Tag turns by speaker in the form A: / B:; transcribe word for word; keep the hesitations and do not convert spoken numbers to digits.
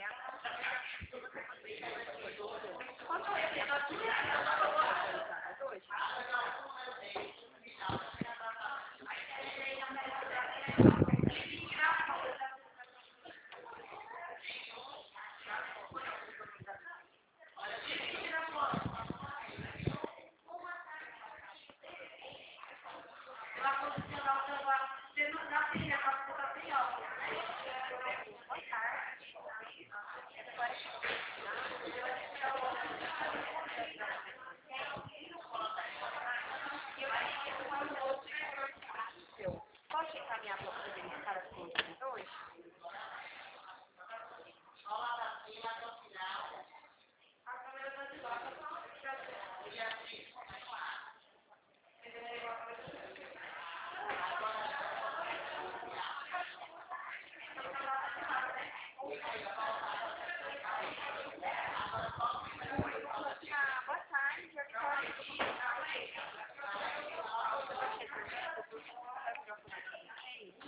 A: Pode encaminhar para você verificar as coisas hoje? A câmera tá de lado, só